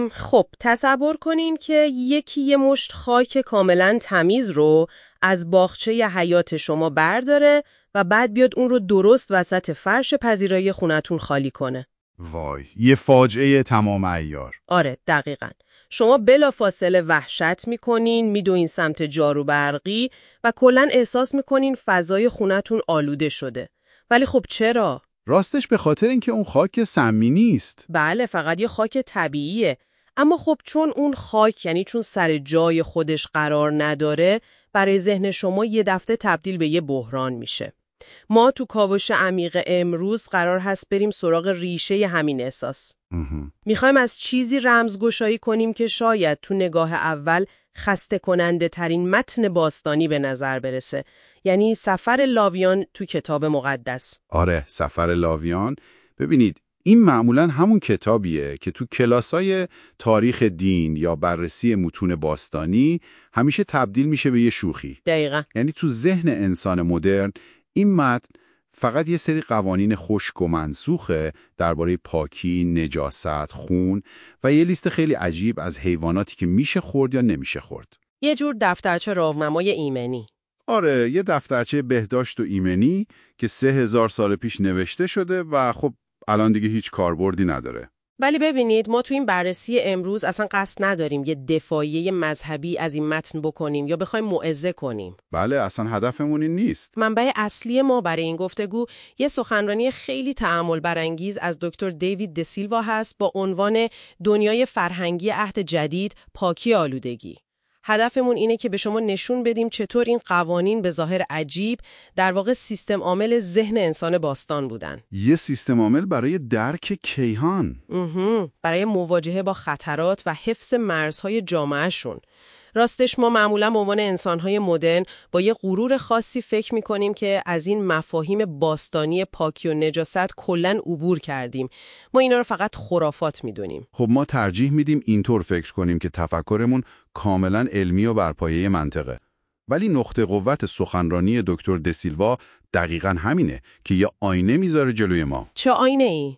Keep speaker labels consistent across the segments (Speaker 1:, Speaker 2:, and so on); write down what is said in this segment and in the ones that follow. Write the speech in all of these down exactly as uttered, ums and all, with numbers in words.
Speaker 1: خب تصور کنین که یکی یه مشت خاک کاملا تمیز رو از باغچه ی حیات شما برداره و بعد بیاد اون رو درست وسط فرش پذیرایی خونتون خالی کنه.
Speaker 2: وای، یه فاجعه تمام عیار.
Speaker 1: آره دقیقاً. شما بلافاصله وحشت میکنین، میدوین سمت جارو برقی و کلاً احساس میکنین فضای خونتون آلوده شده. ولی خب چرا؟
Speaker 2: راستش به خاطر اینکه اون خاک سمی نیست.
Speaker 1: بله، فقط یه خاک طبیعیه. اما خب چون اون خاک، یعنی چون سر جای خودش قرار نداره، برای ذهن شما یه دفعه تبدیل به یه بحران میشه. ما تو کاوش عمیق امروز قرار هست بریم سراغ ریشه همین احساس. میخوایم از چیزی رمزگشایی کنیم که شاید تو نگاه اول خسته کننده ترین متن باستانی به نظر برسه. یعنی سفر لاویان تو کتاب مقدس.
Speaker 2: آره، سفر لاویان. ببینید، این معمولاً همون کتابیه که تو کلاسای تاریخ دین یا بررسی متون باستانی همیشه تبدیل میشه به یه شوخی.
Speaker 1: دقیقاً.
Speaker 2: یعنی تو ذهن انسان مدرن این متن فقط یه سری قوانین خشک و منسوخه درباره پاکی، نجاست، خون و یه لیست خیلی عجیب از حیواناتی که میشه خورد یا نمیشه خورد.
Speaker 1: یه جور دفترچه راهنمای ایمنی.
Speaker 2: آره، یه دفترچه بهداشت و ایمنی که سه هزار سال پیش نوشته شده و خب الان دیگه هیچ کاربردی نداره.
Speaker 1: ولی ببینید، ما تو این بررسی امروز اصلا قصد نداریم یه دفاعیه مذهبی از این متن بکنیم یا بخوایم موعظه کنیم.
Speaker 2: بله، اصلا هدفمون این نیست.
Speaker 1: منبع اصلی ما برای این گفتگو یه سخنرانی خیلی تأمل برانگیز از دکتر دیوید دسیلوا هست با عنوان دنیای فرهنگی عهد جدید، پاکی آلودگی. هدفمون اینه که به شما نشون بدیم چطور این قوانین به ظاهر عجیب در واقع سیستم عامل ذهن انسان باستان بودن.
Speaker 2: یه سیستم عامل برای درک کیهان.
Speaker 1: برای مواجهه با خطرات و حفظ مرزهای جامعهشون. راستش ما معمولا به عنوان انسانهای مدرن با یه غرور خاصی فکر میکنیم که از این مفاهیم باستانی پاکی و نجاست کلاً عبور کردیم. ما اینا رو فقط خرافات میدونیم.
Speaker 2: خب ما ترجیح میدیم اینطور فکر کنیم که تفکرمون کاملا علمی و بر پایه منطقه. ولی نقطه قوت سخنرانی دکتر دسیلوا دقیقاً همینه که یه آینه میذاره جلوی ما.
Speaker 1: چه آینه ای؟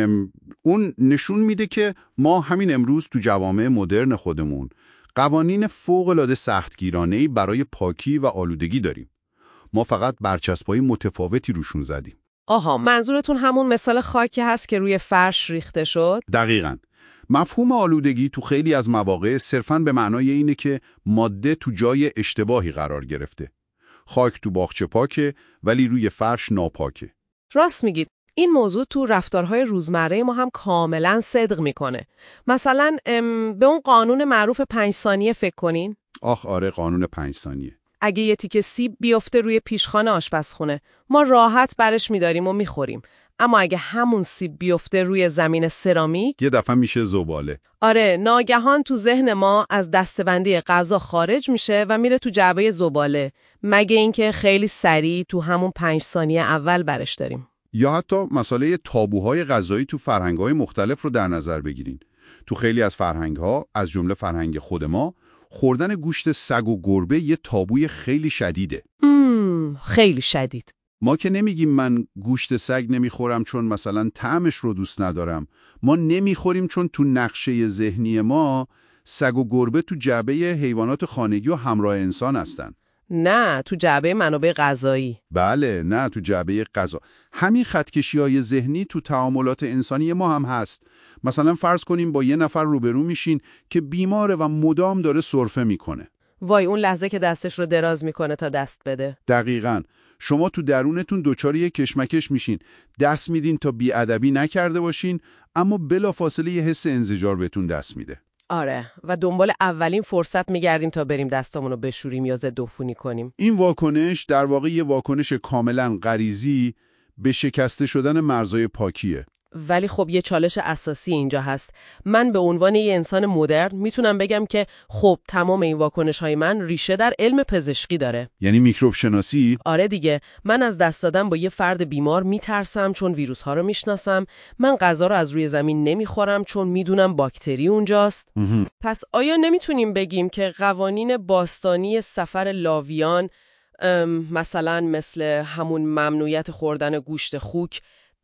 Speaker 2: اون نشون میده که ما همین امروز تو جوامع مدرن خودمون قوانین فوق‌العاده سختگیرانه‌ای برای پاکی و آلودگی داریم. ما فقط برچسب‌های متفاوتی روشون زدیم.
Speaker 1: آها، منظورتون همون مثال خاکی هست که روی فرش ریخته شد؟
Speaker 2: دقیقاً. مفهوم آلودگی تو خیلی از مواقع صرفاً به معنای اینه که ماده تو جای اشتباهی قرار گرفته. خاک تو باغچه پاکه ولی روی فرش ناپاکه.
Speaker 1: راست میگید. این موضوع تو رفتارهای روزمره ما هم کاملا صدق میکنه. مثلا به اون قانون معروف پنج ثانیه فکر کنین.
Speaker 2: آخ آره، قانون پنج ثانیه.
Speaker 1: اگه یه تیکه سیب بیفته روی پیشخوان آشپزخونه، ما راحت برش میداریم و میخوریم. اما اگه همون سیب بیفته روی زمین سرامیک،
Speaker 2: یه دفعه میشه زباله.
Speaker 1: آره، ناگهان تو ذهن ما از دسته‌بندی غذا خارج میشه و میره تو جعبه زباله، مگه اینکه خیلی سریع تو همون پنج ثانیه اول برش داریم.
Speaker 2: یا حتی مسئله تابوهای غذایی تو فرهنگ‌های مختلف رو در نظر بگیرین. تو خیلی از فرهنگ‌ها، از جمله فرهنگ خود ما، خوردن گوشت سگ و گربه یه تابوی خیلی شدیده.
Speaker 1: مم، خیلی شدید.
Speaker 2: ما که نمیگیم من گوشت سگ نمیخورم چون مثلا طعمش رو دوست ندارم. ما نمیخوریم چون تو نقشه ذهنی ما سگ و گربه تو جعبه حیوانات خانگی و همراه انسان هستن.
Speaker 1: نه، تو جعبه منابع غذایی.
Speaker 2: بله، نه تو جعبه غذا. همین خطکشی‌های ذهنی تو تعاملات انسانی ما هم هست. مثلا فرض کنیم با یه نفر روبرو میشین که بیماره و مدام داره سرفه میکنه.
Speaker 1: وای، اون لحظه که دستش رو دراز میکنه تا دست بده.
Speaker 2: دقیقاً. شما تو درونتون دوچار یه کشمکش میشین. دست میدین تا بی‌ادبی نکرده باشین، اما بلافاصله یه حس انزجار بهتون دست میده.
Speaker 1: آره، و دنبال اولین فرصت میگردیم تا بریم دستامونو بشوریم یا ضد عفونی کنیم.
Speaker 2: این واکنش در واقع یه واکنش کاملا غریزی به شکسته شدن مرزهای پاکیه.
Speaker 1: ولی خب یه چالش اساسی اینجا هست. من به عنوان یه انسان مدرن میتونم بگم که خب تمام این واکنش‌های من ریشه در علم پزشکی داره.
Speaker 2: یعنی میکروب شناسی؟
Speaker 1: آره دیگه. من از دست دادن با یه فرد بیمار میترسم چون ویروس‌ها رو میشناسم. من غذا رو از روی زمین نمیخورم چون میدونم باکتری اونجاست. پس آیا نمیتونیم بگیم که قوانین باستانی سفر لاویان، مثلا مثل همون ممنوعیت خوردن گوشت خوک،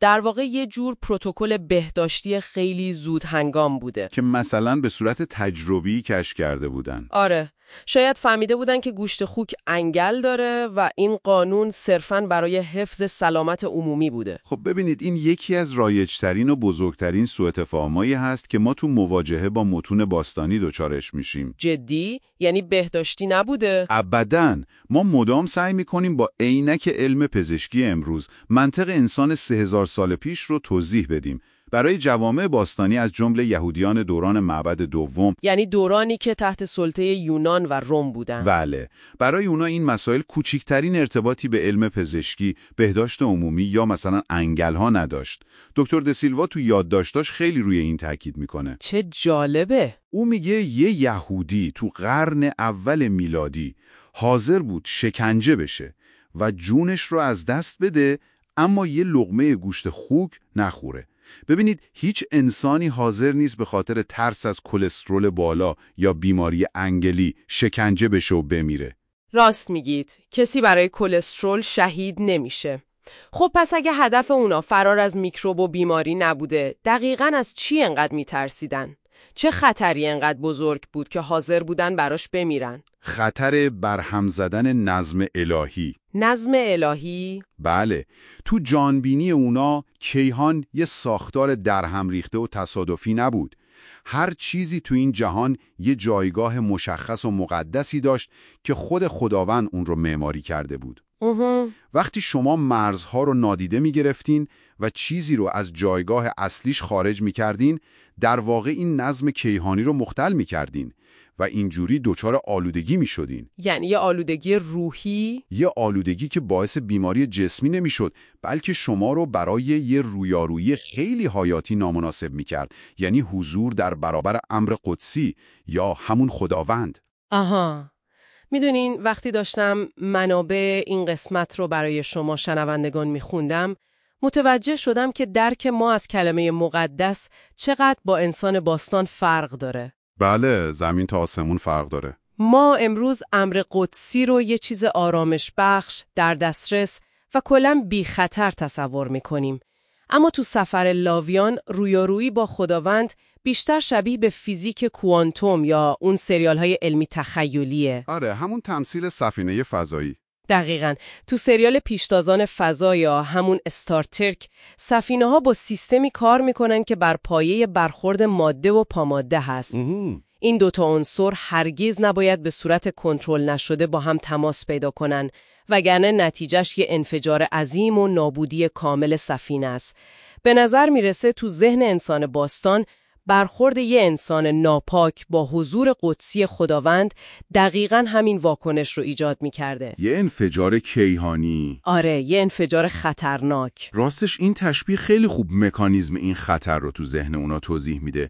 Speaker 1: در واقع یه جور پروتکل بهداشتی خیلی زود هنگام بوده.
Speaker 2: که مثلا به صورت تجربی کشف کرده بودن.
Speaker 1: آره. شاید فهمیده بودن که گوشت خوک انگل داره و این قانون صرفاً برای حفظ سلامت عمومی بوده.
Speaker 2: خب ببینید این یکی از رایجترین و بزرگترین سوءتفاهمایی هست که ما تو مواجهه با متون باستانی دچارش میشیم.
Speaker 1: جدی؟ یعنی بهداشتی نبوده؟
Speaker 2: ابداً. ما مدام سعی میکنیم با عینک علم پزشکی امروز منطق انسان سه هزار سال پیش رو توضیح بدیم. برای جوامع باستانی از جمله یهودیان دوران معبد دوم،
Speaker 1: یعنی دورانی که تحت سلطه یونان و روم بودن.
Speaker 2: بله، برای اونا این مسائل کوچکترین ارتباطی به علم پزشکی، بهداشت عمومی یا مثلا انگل‌ها نداشت. دکتر دسیلوا تو یادداشتاش خیلی روی این تاکید میکنه.
Speaker 1: چه جالبه.
Speaker 2: او میگه یه یهودی تو قرن اول میلادی حاضر بود شکنجه بشه و جونش رو از دست بده اما یه لقمه گوشت خوک نخوره. ببینید هیچ انسانی حاضر نیست به خاطر ترس از کلسترول بالا یا بیماری انگلی شکنجه بشه و بمیره.
Speaker 1: راست میگید. کسی برای کلسترول شهید نمیشه. خب پس اگه هدف اونا فرار از میکروب و بیماری نبوده، دقیقاً از چی انقدر میترسیدن؟ چه خطری انقدر بزرگ بود که حاضر بودن براش بمیرن؟
Speaker 2: خطر برهم زدن نظم الهی.
Speaker 1: نظم الهی؟
Speaker 2: بله، تو جانبینی اونا کیهان یه ساختار درهم ریخته و تصادفی نبود. هر چیزی تو این جهان یه جایگاه مشخص و مقدسی داشت که خود خداوند اون رو معماری کرده بود.
Speaker 1: اوه.
Speaker 2: وقتی شما مرزها رو نادیده می گرفتین و چیزی رو از جایگاه اصلیش خارج می کردین، در واقع این نظم کیهانی رو مختل می کردین و اینجوری دچار آلودگی می شدین.
Speaker 1: یعنی یه آلودگی روحی؟
Speaker 2: یه آلودگی که باعث بیماری جسمی نمی شد، بلکه شما رو برای یه رویارویی خیلی حیاتی نامناسب می کرد. یعنی حضور در برابر امر قدسی یا همون خداوند.
Speaker 1: آها. میدونین وقتی داشتم منابع این قسمت رو برای شما شنوندگان میخوندم، متوجه شدم که درک ما از کلمه مقدس چقدر با انسان باستان فرق داره.
Speaker 2: بله، زمین تا آسمون فرق داره.
Speaker 1: ما امروز امر قدسی رو یه چیز آرامش بخش، در دسترس و کلاً بی خطر تصور میکنیم. اما تو سفر لاویان رویارویی با خداوند بیشتر شبیه به فیزیک کوانتوم یا اون سریال های علمی تخیلیه.
Speaker 2: آره، همون تمثیل سفینه فضایی.
Speaker 1: دقیقاً. تو سریال پیشتازان فضا یا همون استارترک، سفینه ها با سیستمی کار میکنن که بر پایه برخورد ماده و پاماده هست. این دوتا عنصر هرگز نباید به صورت کنترل نشده با هم تماس پیدا کنن، وگرنه نتیجهش یه انفجار عظیم و نابودی کامل سفینه است. به نظر میرسه تو ذهن انسان باستان برخورد یه انسان ناپاک با حضور قدسی خداوند دقیقاً همین واکنش رو ایجاد می‌کرده.
Speaker 2: یه انفجار کیهانی.
Speaker 1: آره، یه انفجار خطرناک.
Speaker 2: راستش این تشبیه خیلی خوب مکانیزم این خطر رو تو ذهن اونا توضیح میده.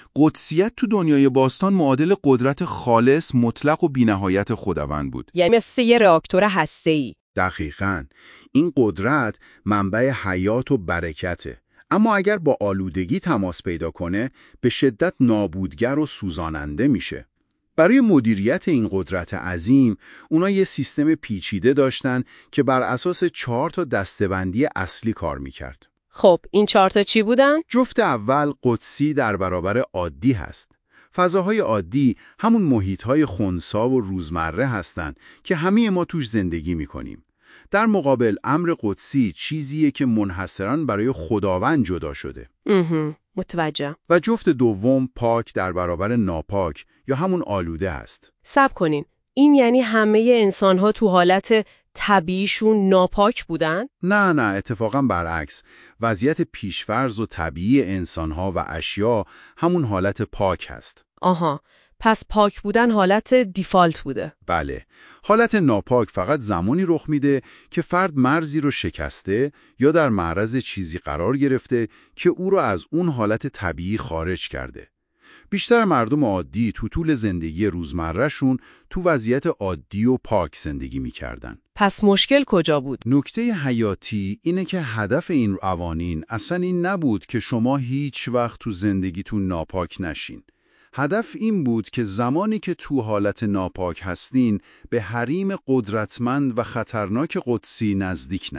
Speaker 2: قدسیت تو دنیای باستان معادل قدرت خالص، مطلق و بی‌نهایت خداوند بود.
Speaker 1: یعنی مثل یه راکتور هسته‌ای.
Speaker 2: دقیقاً. این قدرت منبع حیات و برکته. اما اگر با آلودگی تماس پیدا کنه، به شدت نابودگر و سوزاننده میشه. برای مدیریت این قدرت عظیم، اونا یه سیستم پیچیده داشتن که بر اساس چهار تا دسته‌بندی اصلی کار میکرد.
Speaker 1: خب، این چهار تا چی بودن؟
Speaker 2: جفت اول قدسی در برابر عادی هست. فضاهای عادی همون محیطهای خنثی و روزمره هستند که همه ما توش زندگی میکنیم. در مقابل امر قدسی چیزیه که منحصراً برای خداوند جدا شده.
Speaker 1: اه، متوجه.
Speaker 2: و جفت دوم پاک در برابر ناپاک یا همون آلوده است.
Speaker 1: صبر کنین. این یعنی همه انسان‌ها تو حالت طبیعیشون ناپاک بودن؟
Speaker 2: نه نه، اتفاقاً برعکس. وضعیت پیشفرض و طبیعی انسان‌ها و اشیا همون حالت پاک هست.
Speaker 1: آها. پس پاک بودن حالت دیفالت بوده.
Speaker 2: بله. حالت ناپاک فقط زمانی رخ میده که فرد مرزی رو شکسته یا در معرض چیزی قرار گرفته که او رو از اون حالت طبیعی خارج کرده. بیشتر مردم عادی تو طول زندگی روزمرهشون تو وضعیت عادی و پاک زندگی میکردن.
Speaker 1: پس مشکل کجا بود؟
Speaker 2: نکته حیاتی اینه که هدف این قوانین اصلا این نبود که شما هیچ وقت تو زندگیتون ناپاک نشین. هدف این بود که زمانی که تو حالت ناپاک هستین به حریم قدرتمند و خطرناک قدسی نزدیک نشین.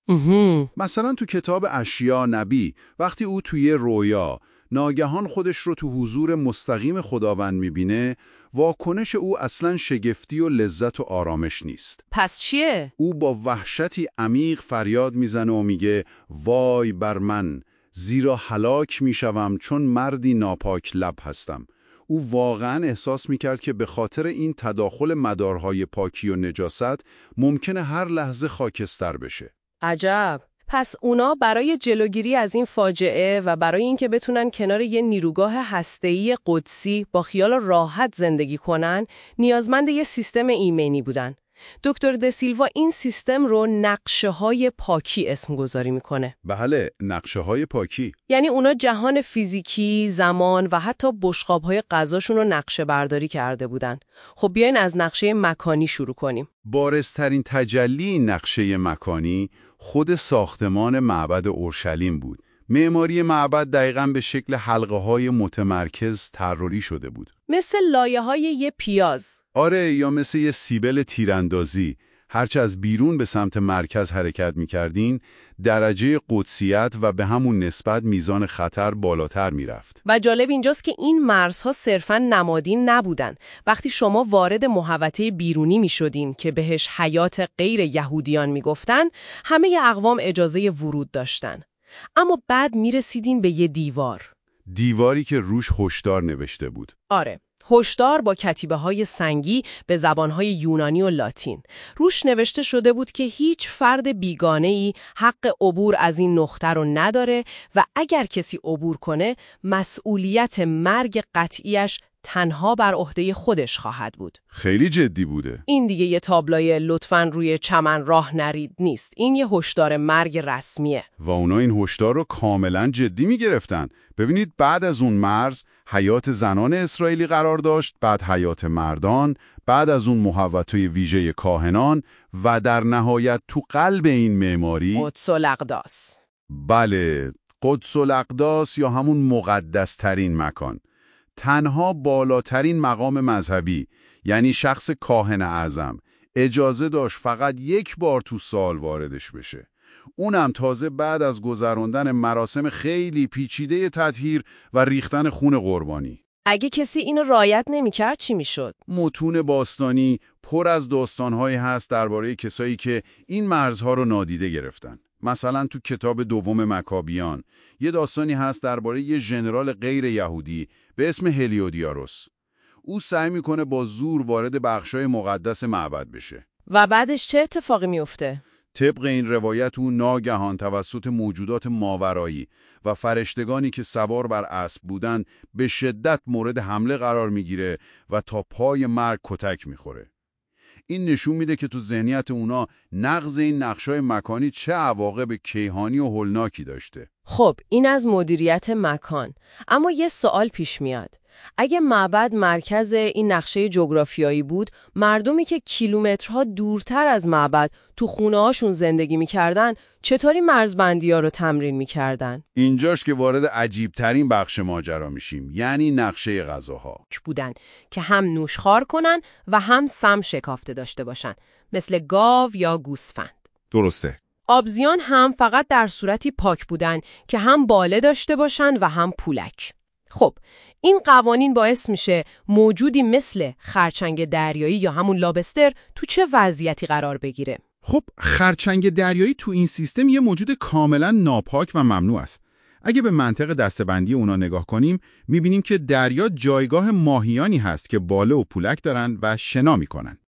Speaker 2: مثلا تو کتاب اشیا نبی وقتی او توی رویا ناگهان خودش رو تو حضور مستقیم خداوند میبینه، واکنش او اصلا شگفتی و لذت و آرامش نیست.
Speaker 1: پس چیه؟
Speaker 2: او با وحشتی عمیق فریاد میزنه و میگه وای بر من، زیرا هلاک میشوم چون مردی ناپاک لب هستم. او واقعا احساس میکرد که به خاطر این تداخل مدارهای پاکی و نجاست ممکنه هر لحظه خاکستر بشه.
Speaker 1: عجب. پس اونا برای جلوگیری از این فاجعه و برای اینکه بتونن کنار یه نیروگاه هسته‌ای قدسی با خیال راحت زندگی کنن، نیازمند یه سیستم ایمنی بودن. دکتر دسیلوا این سیستم رو نقشه‌های پاکی اسم گذاری میکنه.
Speaker 2: بله، نقشه‌های پاکی.
Speaker 1: یعنی اونا جهان فیزیکی، زمان و حتی بشقاب‌های غذاشون رو نقشه برداری کرده بودن. خب بیاین از نقشه مکانی شروع کنیم.
Speaker 2: بارزترین تجلی نقشه مکانی خود ساختمان معبد اورشلیم بود. معماری معبد دقیقاً به شکل حلقه‌های متمرکز طراحی شده بود.
Speaker 1: مثل لایه‌های یه پیاز.
Speaker 2: آره، یا مثل یه سیبل تیراندازی. هرچه از بیرون به سمت مرکز حرکت می‌کردین، درجه قدسیت و به همون نسبت میزان خطر بالاتر می‌رفت.
Speaker 1: و جالب اینجاست که این مرزها صرفاً نمادین نبودن. وقتی شما وارد محوطه بیرونی می‌شدین که بهش حیات غیر یهودیان می‌گفتن، همه اقوام اجازه ورود داشتن. اما بعد می‌رسیدین به یه دیوار.
Speaker 2: دیواری که روش هشدار نوشته بود.
Speaker 1: آره. هشدار با کتیبه‌های سنگی به زبان‌های یونانی و لاتین. روش نوشته شده بود که هیچ فرد بیگانه‌ای حق عبور از این نقطه رو نداره و اگر کسی عبور کنه مسئولیت مرگ قطعیش تنها بر عهده خودش خواهد بود.
Speaker 2: خیلی جدی بوده.
Speaker 1: این دیگه یه تابلوی لطفاً روی چمن راه نرید نیست. این یه هشدار مرگ رسمیه.
Speaker 2: و اونا این هشدار رو کاملاً جدی می‌گرفتن. ببینید بعد از اون مرز حیات زنان اسرائیلی قرار داشت، بعد حیات مردان، بعد از اون محوطه ویژه کاهنان و در نهایت تو قلب این معماری
Speaker 1: قدس الاقداس.
Speaker 2: بله، قدس الاقداس یا همون مقدس ترین مکان. تنها بالاترین مقام مذهبی، یعنی شخص کاهن اعظم، اجازه داشت فقط یک بار تو سال واردش بشه. اونم تازه بعد از گذراندن مراسم خیلی پیچیده تطهیر و ریختن خون قربانی.
Speaker 1: اگه کسی اینو رعایت نمی‌کرد چی میشد؟
Speaker 2: متون باستانی پر از داستان‌هایی هست درباره کسایی که این مرزها رو نادیده گرفتن. مثلا تو کتاب دوم مکابیان یه داستانی هست درباره یه ژنرال غیر یهودی به اسم هلیودیاروس. او سعی میکنه با زور وارد بخشای مقدس معبد بشه.
Speaker 1: و بعدش چه اتفاقی میفته؟
Speaker 2: طبق این روایت او ناگهان توسط موجودات ماورایی و فرشتگانی که سوار بر اسب بودن به شدت مورد حمله قرار میگیره و تا پای مرگ کتک میخوره. این نشون میده که تو ذهنیت اونا نقض این نقشای مکانی چه عواقب کیهانی و هولناکی داشته.
Speaker 1: خب این از مدیریت مکان. اما یه سوال پیش میاد. اگه معبد مرکز این نقشه جغرافیایی بود، مردمی که کیلومترها دورتر از معبد تو خونه‌هاشون زندگی می‌کردن، چطوری مرزبندی‌ها رو تمرین می‌کردن؟
Speaker 2: اینجاش که وارد عجیب‌ترین بخش ماجرا میشیم، یعنی نقشه غذاها.
Speaker 1: بودن که هم نوشخوار کنن و هم سم شکافته داشته باشن، مثل گاو یا گوسفند.
Speaker 2: درسته.
Speaker 1: آبزیان هم فقط در صورتی پاک بودن که هم باله داشته باشن و هم پولک. خب این قوانین باعث میشه موجودی مثل خرچنگ دریایی یا همون لابستر تو چه وضعیتی قرار بگیره؟
Speaker 2: خب خرچنگ دریایی تو این سیستم یه موجود کاملا ناپاک و ممنوع است. اگه به منطق دسته‌بندی اونا نگاه کنیم، میبینیم که دریا جایگاه ماهیانی هست که باله و پولک دارن و شنا میکنن.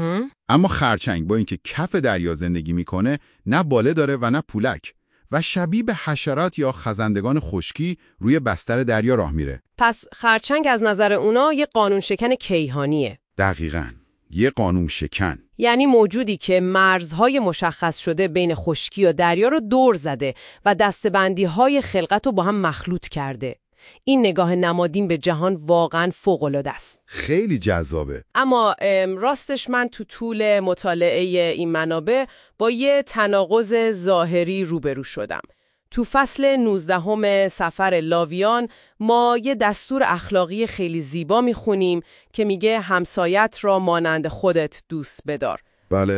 Speaker 2: اما خرچنگ با اینکه کف دریا زندگی میکنه، نه باله داره و نه پولک و شبیه به حشرات یا خزندگان خشکی روی بستر دریا راه میره.
Speaker 1: پس خرچنگ از نظر اونا یه قانون شکن کیهانیه.
Speaker 2: دقیقاً، یه قانون شکن.
Speaker 1: یعنی موجودی که مرزهای مشخص شده بین خشکی و دریا رو دور زده و دسته‌بندی‌های خلقت رو با هم مخلوط کرده. این نگاه نمادین به جهان واقعاً فوق‌العاده است.
Speaker 2: خیلی جذابه.
Speaker 1: اما راستش من تو طول مطالعه این منابع با یه تناقض ظاهری روبرو شدم. تو فصل نوزدهم سفر لاویان ما یه دستور اخلاقی خیلی زیبا میخونیم که میگه همسایت را مانند خودت دوست بدار.
Speaker 2: بله،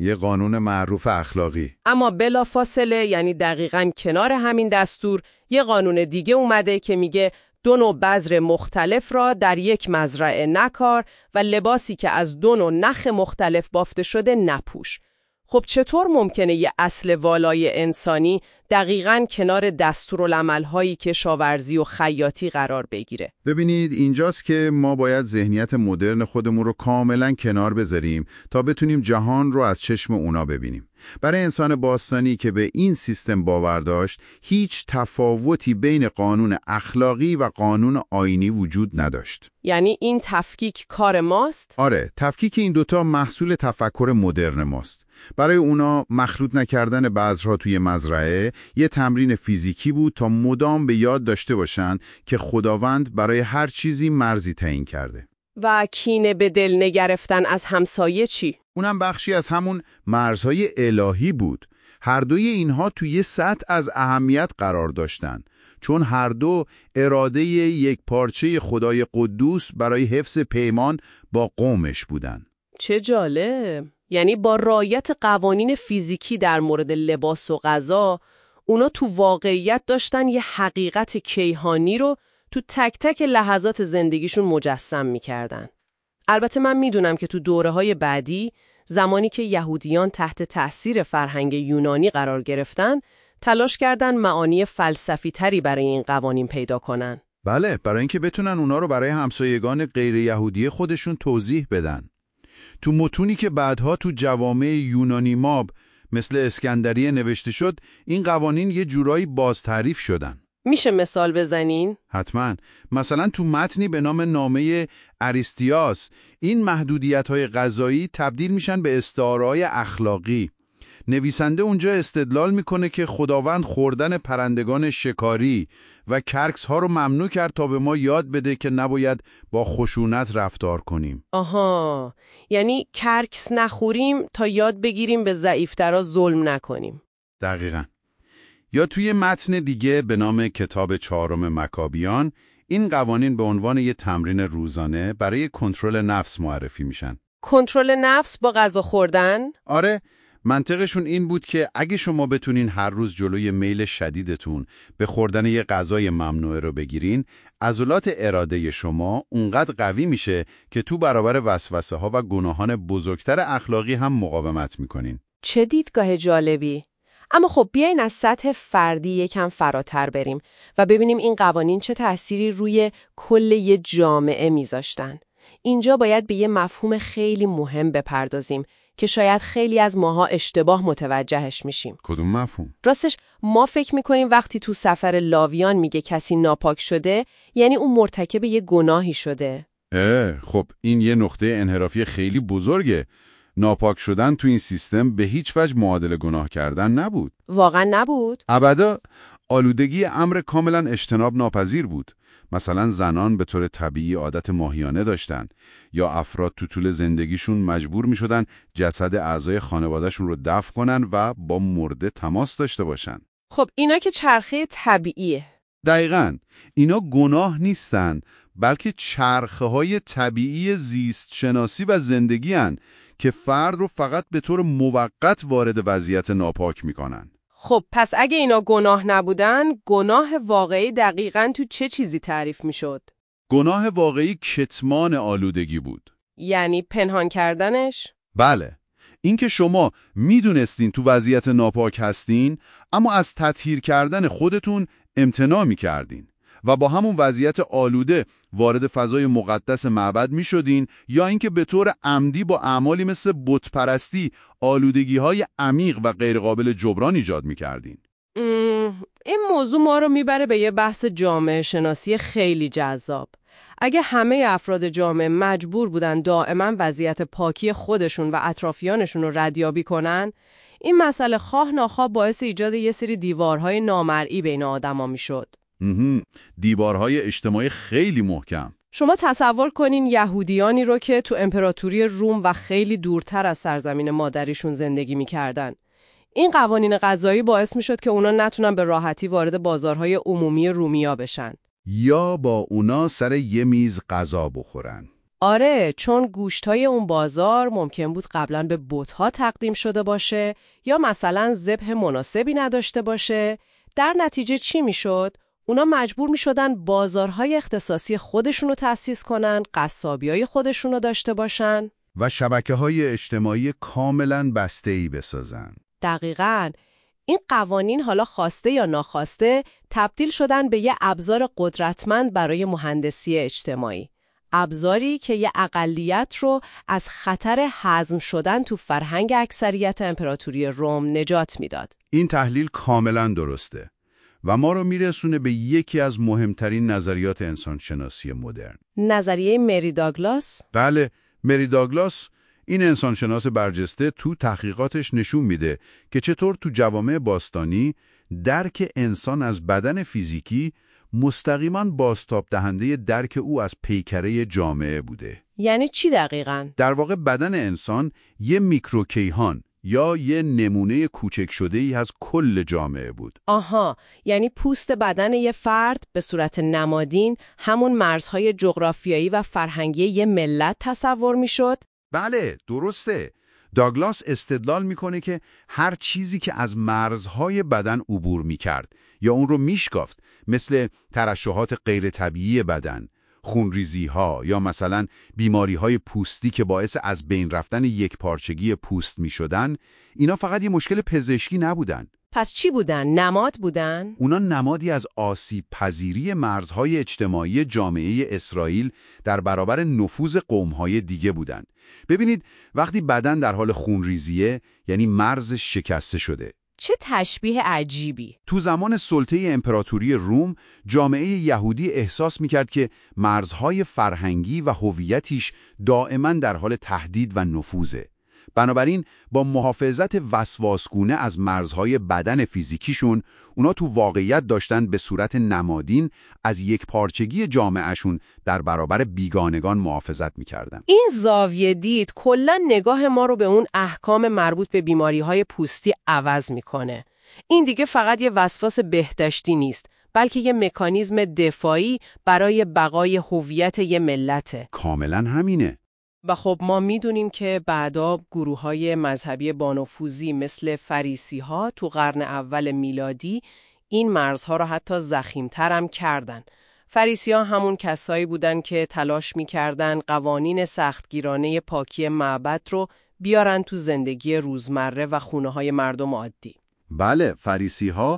Speaker 2: یه قانون معروف اخلاقی.
Speaker 1: اما بلافاصله، یعنی دقیقاً کنار همین دستور، یه قانون دیگه اومده که میگه دو نوع بذر مختلف را در یک مزرعه نکار و لباسی که از دو نوع نخ مختلف بافته شده نپوش. خب چطور ممکنه یه اصل والای انسانی دقیقاً کنار دستورالعمل‌های کشاورزی و خیاطی قرار بگیره؟
Speaker 2: ببینید اینجاست که ما باید ذهنیت مدرن خودمون رو کاملاً کنار بذاریم تا بتونیم جهان رو از چشم اونا ببینیم. برای انسان باستانی که به این سیستم باور داشت، هیچ تفاوتی بین قانون اخلاقی و قانون آیینی وجود نداشت.
Speaker 1: یعنی این تفکیک کار ماست؟
Speaker 2: آره، تفکیک این دوتا محصول تفکر مدرن ماست. برای اونا مخلوط نکردن بذرها توی مزرعه یه تمرین فیزیکی بود تا مدام به یاد داشته باشن که خداوند برای هر چیزی مرزی تعیین کرده.
Speaker 1: و کینه به دل نگرفتن از همسایه چی؟
Speaker 2: اونم بخشی از همون مرزهای الهی بود. هر دوی اینها توی یه سطح از اهمیت قرار داشتن، چون هر دو اراده یک پارچه خدای قدوس برای حفظ پیمان با قومش بودن.
Speaker 1: چه جالب! یعنی با رعایت قوانین فیزیکی در مورد لباس و غذا، اونا تو واقعیت داشتن یه حقیقت کیهانی رو تو تک تک لحظات زندگیشون مجسم می‌کردن. البته من میدونم که تو دوره‌های بعدی، زمانی که یهودیان تحت تأثیر فرهنگ یونانی قرار گرفتن، تلاش کردن معانی فلسفی تری برای این قوانین پیدا کنن.
Speaker 2: بله، برای اینکه بتونن اونا رو برای همسایگان غیر یهودی خودشون توضیح بدن. تو متونی که بعدها تو جوامع یونانی ماب مثل اسکندریه نوشته شد، این قوانین یه جورایی بازتعریف شدن.
Speaker 1: میشه مثال بزنین؟
Speaker 2: حتما. مثلا تو متنی به نام نامه اریستیاس، این محدودیت‌های غذایی تبدیل میشن به استعاره‌های اخلاقی. نویسنده اونجا استدلال میکنه که خداوند خوردن پرندگان شکاری و کرکس ها رو ممنوع کرد تا به ما یاد بده که نباید با خشونت رفتار کنیم.
Speaker 1: آها، یعنی کرکس نخوریم تا یاد بگیریم به ضعیف‌ترا ظلم نکنیم.
Speaker 2: دقیقاً. یا توی متن دیگه به نام کتاب چهارم مکابیان، این قوانین به عنوان یه تمرین روزانه برای کنترل نفس معرفی میشن.
Speaker 1: کنترل نفس با غذا خوردن؟
Speaker 2: آره، منطقشون این بود که اگه شما بتونین هر روز جلوی میل شدیدتون به خوردن یه غذای ممنوعه رو بگیرین، عضلات اراده شما اونقدر قوی میشه که تو برابر وسوسه ها و گناهان بزرگتر اخلاقی هم مقاومت میکنین.
Speaker 1: چه دیدگاه جالبی! اما خب بیاین از سطح فردی یکم فراتر بریم و ببینیم این قوانین چه تأثیری روی کل یه جامعه میذاشتن. اینجا باید به یه مفهوم خیلی مهم بپردازیم که شاید خیلی از ماها اشتباه متوجهش میشیم.
Speaker 2: کدوم مفهوم؟
Speaker 1: راستش ما فکر میکنیم وقتی تو سفر لاویان میگه کسی ناپاک شده، یعنی اون مرتکب یه گناهی شده.
Speaker 2: اه، خب این یه نقطه انحرافی خیلی بزرگه. ناپاک شدن تو این سیستم به هیچ وجه معادل گناه کردن نبود.
Speaker 1: واقعا نبود؟
Speaker 2: ابدا. آلودگی امر کاملا اجتناب ناپذیر بود. مثلا زنان به طور طبیعی عادت ماهیانه داشتن، یا افراد تو طول زندگیشون مجبور می شدن جسد اعضای خانوادهشون رو دفن کنن و با مرده تماس داشته باشن.
Speaker 1: خب اینا که چرخه طبیعیه.
Speaker 2: دقیقاً. اینا گناه نیستن، بلکه چرخه های طبیعی زیست شناسی و زندگی هن که فرد رو فقط به طور موقت وارد وضعیت ناپاک میکنن.
Speaker 1: خب پس اگه اینا گناه نبودن، گناه واقعی دقیقاً تو چه چیزی تعریف میشد؟
Speaker 2: گناه واقعی کتمان آلودگی بود.
Speaker 1: یعنی پنهان کردنش؟
Speaker 2: بله. اینکه شما میدونستین تو وضعیت ناپاک هستین، اما از تطهیر کردن خودتون امتناع میکردین و با همون وضعیت آلوده وارد فضای مقدس معبد می شدین، یا اینکه به طور عمدی با اعمالی مثل بتپرستی آلودگی‌های عمیق و غیرقابل جبران ایجاد می کردین.
Speaker 1: این موضوع ما رو میبره به یه بحث جامعه شناسی خیلی جذاب. اگه همه افراد جامعه مجبور بودن دائما وضعیت پاکی خودشون و اطرافیانشون رو ردیابی کنن، این مسئله خواه ناخواه باعث ایجاد یه سری دیوارهای نامرئی بین آدما میشد.
Speaker 2: دیوارهای اجتماعی خیلی محکم.
Speaker 1: شما تصور کنین یهودیانی رو که تو امپراتوری روم و خیلی دورتر از سرزمین مادریشون زندگی میکردن. این قوانین غذایی باعث میشد که اونا نتونن به راحتی وارد بازارهای عمومی رومیا بشن.
Speaker 2: یا با اونا سر یه میز غذا بخورن.
Speaker 1: آره، چون گوشتای اون بازار ممکن بود قبلا به بت‌ها تقدیم شده باشه یا مثلا ذبح مناسبی نداشته باشه. در نتیجه چی میشد؟ اونا مجبور میشدن بازارهای اختصاصی خودشونو تأسیس کنن، قصابیای خودشونو داشته باشن
Speaker 2: و شبکه‌های اجتماعی کاملاً بسته‌ای بسازن.
Speaker 1: دقیقاً. این قوانین حالا خواسته یا ناخواسته تبدیل شدن به یه ابزار قدرتمند برای مهندسی اجتماعی. ابزاری که یه اقلیت رو از خطر هضم شدن تو فرهنگ اکثریت امپراتوری روم نجات میداد.
Speaker 2: این تحلیل کاملاً درسته و ما رو میرسونه به یکی از مهمترین نظریات انسانشناسی مدرن.
Speaker 1: نظریه مری داگلاس؟
Speaker 2: بله، مری داگلاس این انسانشناس برجسته تو تحقیقاتش نشون میده که چطور تو جوامع باستانی درک انسان از بدن فیزیکی مستقیما بازتاب دهنده درک او از پیکره جامعه بوده.
Speaker 1: یعنی چی دقیقاً؟
Speaker 2: در واقع بدن انسان یه میکروکیهان یا یه نمونه کوچک شده‌ای از کل جامعه بود.
Speaker 1: آها، یعنی پوست بدن یه فرد به صورت نمادین همون مرزهای جغرافیایی و فرهنگی یه ملت تصور میشد؟
Speaker 2: بله، درسته. داگلاس استدلال میکنه که هر چیزی که از مرزهای بدن عبور میکرد یا اون رو میشکافت، مثل ترشحات غیر طبیعی بدن، خونریزی‌ها یا مثلا بیماری‌های پوستی که باعث از بین رفتن یک پارچگی پوست میشدن، اینا فقط یه مشکل پزشکی نبودن.
Speaker 1: پس چی بودن؟ نماد بودن؟
Speaker 2: اونا نمادی از آسیب پذیری مرزهای اجتماعی جامعه اسرائیل در برابر نفوذ قوم‌های دیگه بودن. ببینید، وقتی بدن در حال خونریزیه، یعنی مرزش شکسته شده.
Speaker 1: چه تشبیه عجیبی.
Speaker 2: تو زمان سلطه امپراتوری روم، جامعه یهودی احساس میکرد که مرزهای فرهنگی و هویتیش دائما در حال تهدید و نفوذه. بنابراین با محافظت وسواسگونه از مرزهای بدن فیزیکیشون، اونا تو واقعیت داشتن به صورت نمادین از یک پارچگی جامعهشون در برابر بیگانگان محافظت میکردن.
Speaker 1: این زاویه دید کلا نگاه ما رو به اون احکام مربوط به بیماری‌های پوستی عوض میکنه. این دیگه فقط یه وسواس بهداشتی نیست، بلکه یه مکانیزم دفاعی برای بقای هویت یه ملته.
Speaker 2: کاملا همینه.
Speaker 1: و خب ما میدونیم که بعدا گروه‌های مذهبی بانفوذی مثل فریسی‌ها تو قرن اول میلادی این مرزها رو حتی ضخیم‌تر هم کردن. فریسی‌ها همون کسایی بودن که تلاش می‌کردن قوانین سختگیرانه پاکی معبد رو بیارن تو زندگی روزمره و خونه‌های مردم عادی.
Speaker 2: بله، فریسی‌ها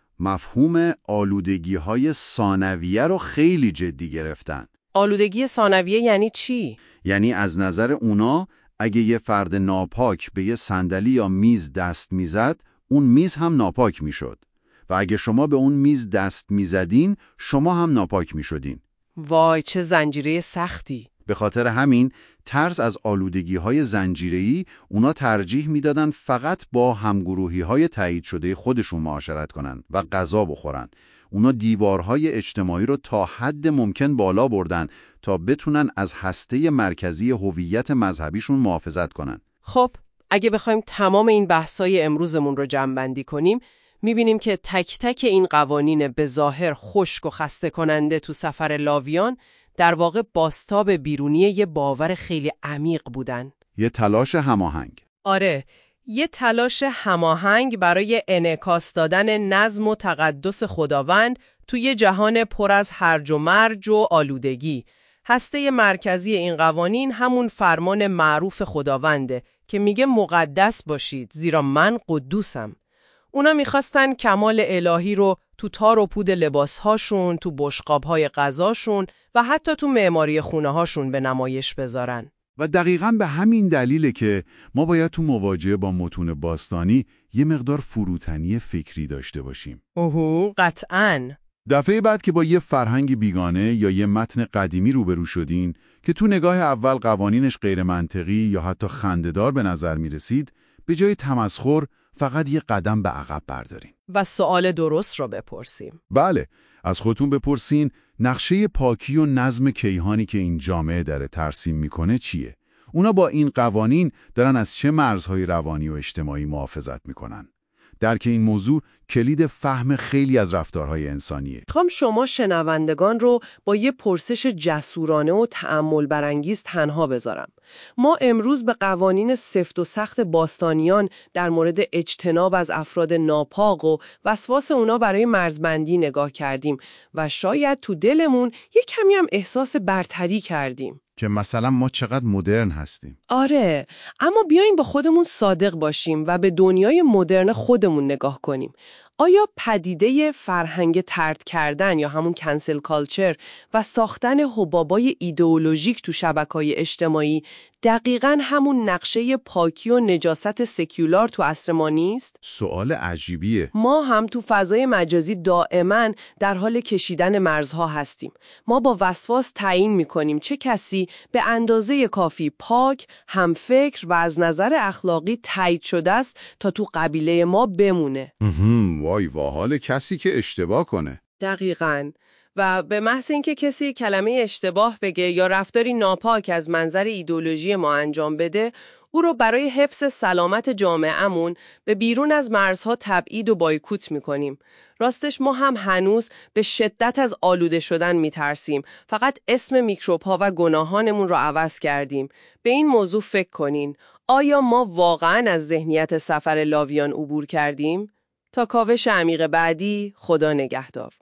Speaker 2: مفهوم آلودگی‌های ثانویه رو خیلی جدی گرفتن.
Speaker 1: آلودگی ثانویه یعنی چی؟
Speaker 2: یعنی از نظر اونا اگه یه فرد ناپاک به یه صندلی یا میز دست میزد، اون میز هم ناپاک میشد. و اگه شما به اون میز دست میزدین، شما هم ناپاک میشدین.
Speaker 1: وای چه زنجیره سختی.
Speaker 2: به خاطر همین ترس از آلودگی‌های زنجیره‌ای اونا ترجیح میدادن فقط با همگروهی‌های تایید شده خودشون معاشرت کنن و غذا بخورن. اونا دیوارهای اجتماعی رو تا حد ممکن بالا بردن تا بتونن از هسته مرکزی هویت مذهبیشون محافظت کنن.
Speaker 1: خب اگه بخوایم تمام این بحثای امروزمون رو جمع‌بندی کنیم، میبینیم که تک تک این قوانین به ظاهر خشک و خسته کننده تو سفر لاویان در واقع بازتاب بیرونی یه باور خیلی عمیق بودن.
Speaker 2: یه تلاش هماهنگ.
Speaker 1: آره، یه تلاش هماهنگ برای انعکاس دادن نظم و تقدس خداوند توی جهان پر از هرج و مرج و آلودگی. هسته مرکزی این قوانین همون فرمان معروف خداونده که میگه مقدس باشید زیرا من قدوسم. اونا میخواستن کمال الهی رو تو تار و پود لباسهاشون، تو بشقابهای غذاشون و حتی تو معماری خونه‌هاشون به نمایش بذارن.
Speaker 2: و دقیقاً به همین دلیله که ما باید تو مواجهه با متون باستانی یه مقدار فروتنی فکری داشته باشیم.
Speaker 1: اوهو، قطعاً.
Speaker 2: دفعه بعد که با یه فرهنگ بیگانه یا یه متن قدیمی روبرو شدین که تو نگاه اول قوانینش غیر منطقی یا حتی خنده‌دار به نظر می رسید، به جای تمسخر فقط یه قدم به عقب بردارین.
Speaker 1: و سوال درست رو بپرسیم.
Speaker 2: بله، از خودتون بپرسین نقشه پاکی و نظم کیهانی که این جامعه داره ترسیم میکنه چیه؟ اونا با این قوانین دارن از چه مرزهای روانی و اجتماعی محافظت میکنن؟ درک این موضوع کلید فهم خیلی از رفتارهای انسانیه.
Speaker 1: میخوام شما شنوندگان رو با یه پرسش جسورانه و تأمل برانگیز تنها بذارم. ما امروز به قوانین سفت و سخت باستانیان در مورد اجتناب از افراد ناپاک و وسواس اونا برای مرزبندی نگاه کردیم و شاید تو دلمون یه کمی هم احساس برتری کردیم.
Speaker 2: که مثلا ما چقدر مدرن هستیم.
Speaker 1: آره، اما بیاین با خودمون صادق باشیم و به دنیای مدرن خودمون نگاه کنیم. آیا پدیده فرهنگ طرد کردن یا همون کنسل کالچر و ساختن حبابای ایدئولوژیک تو شبکه‌های اجتماعی دقیقاً همون نقشه پاکی و نجاست سکولار تو عصر ما نیست؟
Speaker 2: سوال عجیبیه.
Speaker 1: ما هم تو فضای مجازی دائما در حال کشیدن مرزها هستیم. ما با وسواس تعیین می‌کنیم چه کسی به اندازه کافی پاک، همفکر و از نظر اخلاقی تایید شده است تا تو قبیله ما بمونه.
Speaker 2: وای وا حال کسی که اشتباه کنه.
Speaker 1: دقیقاً. و به محض اینکه کسی کلمه اشتباه بگه یا رفتاری ناپاک از منظر ایدئولوژی ما انجام بده، او رو برای حفظ سلامت جامعه‌مون به بیرون از مرزها تبعید و بایکوت می‌کنیم. راستش ما هم هنوز به شدت از آلوده شدن می‌ترسیم. فقط اسم میکروب‌ها و گناهانمون رو عوض کردیم. به این موضوع فکر کنین. آیا ما واقعاً از ذهنیت سفر لاویان عبور کردیم؟ تا کاوش عمیق بعدی، خدا نگهدار.